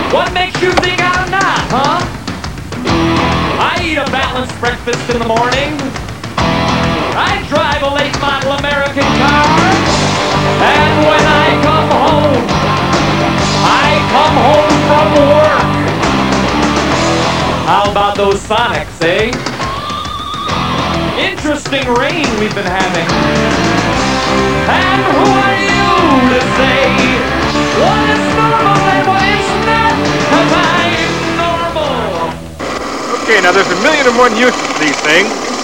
What makes you think I'm not, huh? I eat a balanced breakfast in the morning. I drive a late model American car. And when I come home from work. How about those Sonics, eh? Interesting rain we've been having. And who are you to say what is normal and what is not? 'Cause I'm normal. Okay, now there's a million and one uses for these things.